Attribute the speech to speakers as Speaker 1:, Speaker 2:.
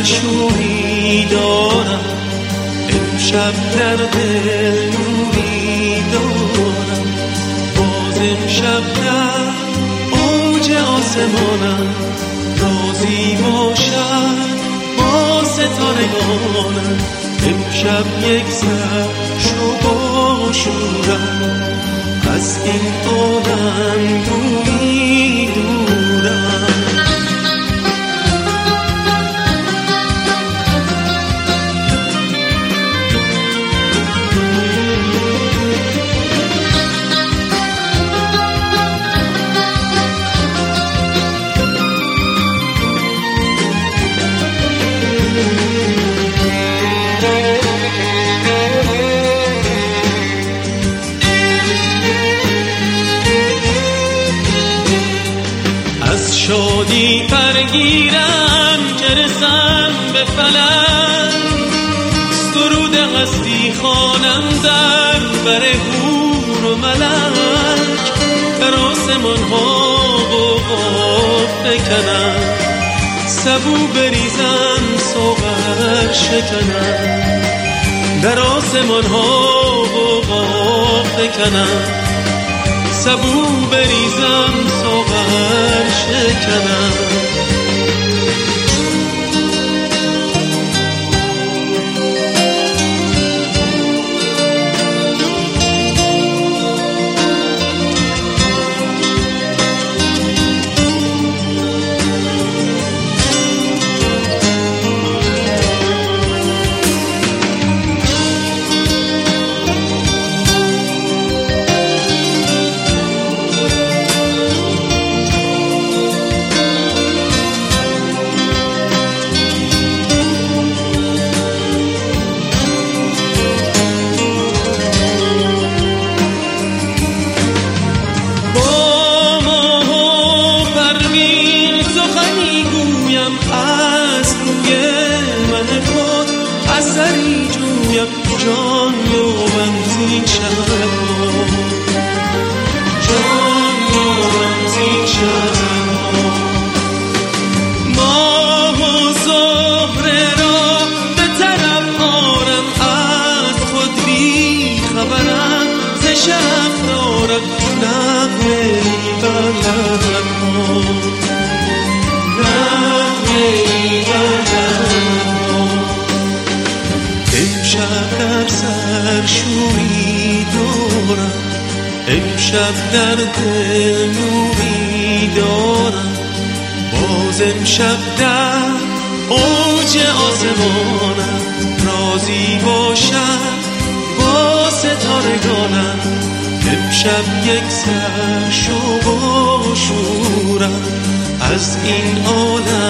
Speaker 1: سرشوری دارم، امشب در دل نوری دارم. باز امشب در اوج آسمانم، رازی باشد با ستارگانم. امشب یک سر شو شورم، از این عالم دوری دورم. شادی برگیرم که رسم به فلک، سرود هستی خوانم در بر حور و ملک. در آسمان ها غبار فکنم، سبو بریزم ساغر شکنم. در آسمان ها غبار فکنم، سبو بریزم ساغر شکنم. سری جویم جان یابم زین شبها، جان یابم زین شبها. ماه و زهره را به طرف آرم، از خود بی خبرم، ز شب دارم نغمه بر لبها، نغمه بر امشب در سرشوری دارم، امشب در دل نوری دارم. باز امشب در اوج آسمانم، رازی باشد با ستارگانم. امشب یک سر شو شورم، از این عالم